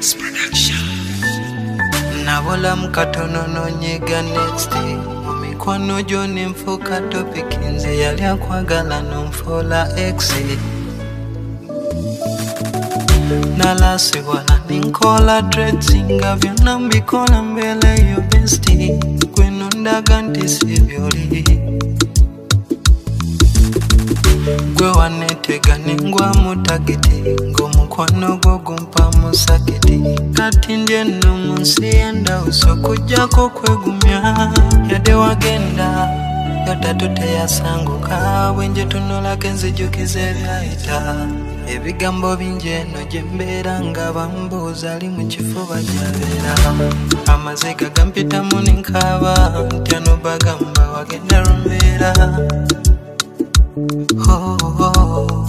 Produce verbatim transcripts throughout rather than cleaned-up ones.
Prince Production. Nabola mkatono no nyega next Mikwano joni mfuka topic nze yali akwagala no mfola ex Nalasibwa na ninkola dreads nga byonna mbikola mbele yo bestie Kweno ndaga nti si byoli Gwe wanetega ningwa mutageti Ng'omukwano gwo gumpa musaketi Kati ndye nno munsi y'endawuso kujjako kwegumya Yadde wagenda yotatu teyasanguka Bwenje tunulako enzijjukiza ebyayita Ebigambo bingi eno gye mbeera nga bambuuza ali mu kifuba gy'abeera Amaziga gampitamu ninkaaba ntya n'obagamba wagenda rumbeera Oh, oh.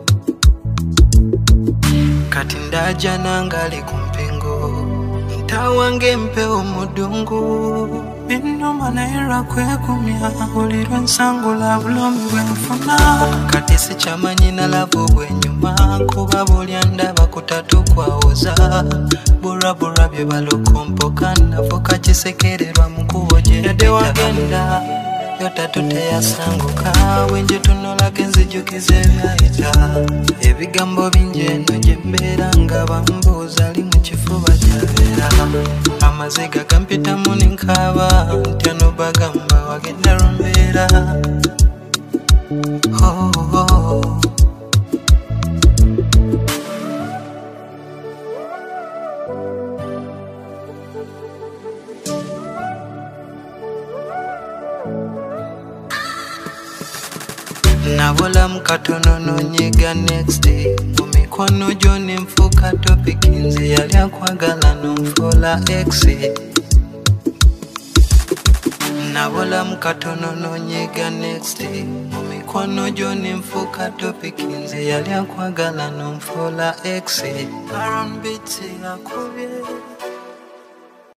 Kati ndaja nangali kumpingo ntawange mpewo mudungu Binnuma naera kwegumya olirwa nsangula bulomi bwenfuna Kati sikyamanyi nalavu bwenyuma kuba bulya ndaba kutatu kwawoza Burabura bye balokompoka navuka kisekererwa mu kubo gye yadde wagenda Yotatu teyasanguka Wenje tunulako enzijjukiza ebyayita Ebigambo bingi eno gye mbeera nga bambuuza ali mu kifuba gy'abeera Amaziga gampitamu ninkaaba ntya n'obagamba wagenda rumbeera Oh, oh. Nabola mkatono no nyega next day Mumikwano joni mfuka topic nze yali akwagala no mfola ex Nabola mkatono no nyega next day Mumikwano joni mfuka topic nze yali akwagala no mfola ex Aaron Beats akubye